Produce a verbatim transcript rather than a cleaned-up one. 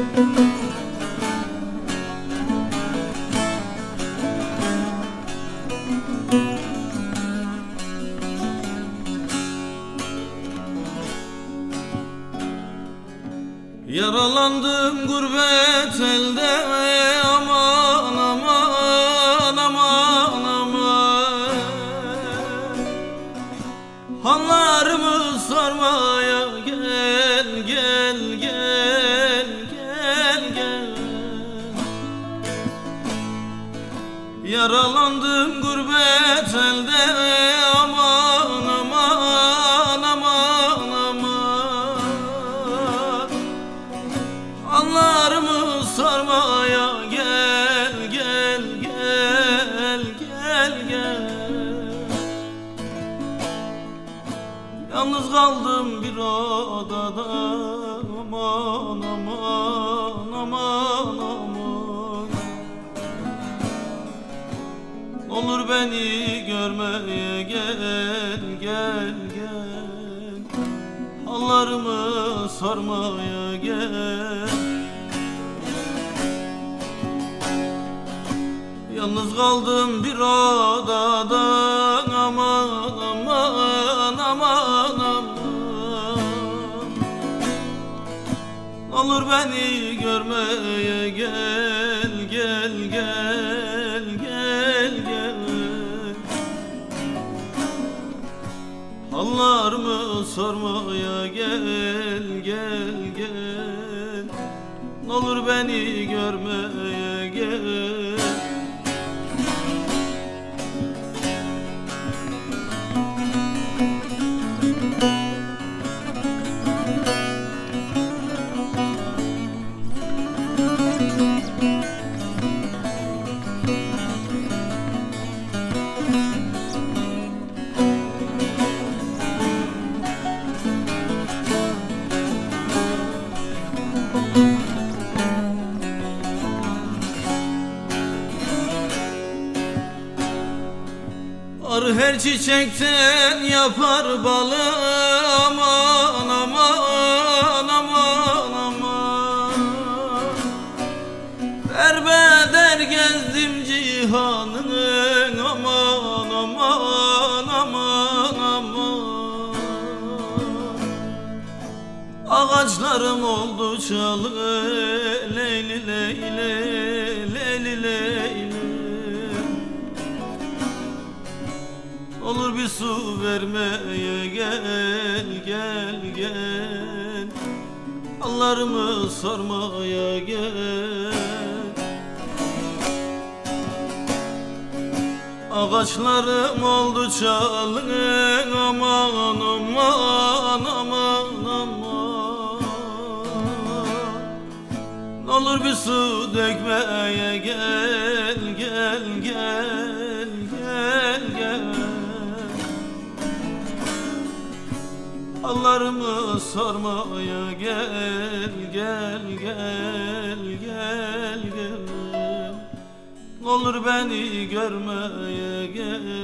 Yaralandım gurbet elde, aman aman aman aman. Hallarımı sarmaya gel gel gel gel gel. Yaralandım gurbet elde, aman aman aman aman. Hallarımı sarmaya gel gel gel gel gel. Yalnız kaldım bir odada, aman aman aman aman. Olur beni görmeye gel gel gel. Hallarımı sarmaya gel. Yalnız kaldım bir odada, aman aman aman aman. Olur beni görmeye gel gel gel gel gel. Hallarımı sormaya gel gel gel. Olur beni görmeye gel. Arı her çiçekten yapar balı, aman aman aman aman. Derbeder gezdim cihanın, aman aman aman aman. Ağaçlarım oldu çalı, leyli leyli leyli leyli. Olur bir su vermeye gel gel gel. Hallarımı sormaya gel. Ağaçlarım oldu çalın, aman aman aman aman. Olur bir su dökmeye gel gel gel gel gel. Hallarımı sormaya gel gel gel gel gel. Olur beni görmeye gel.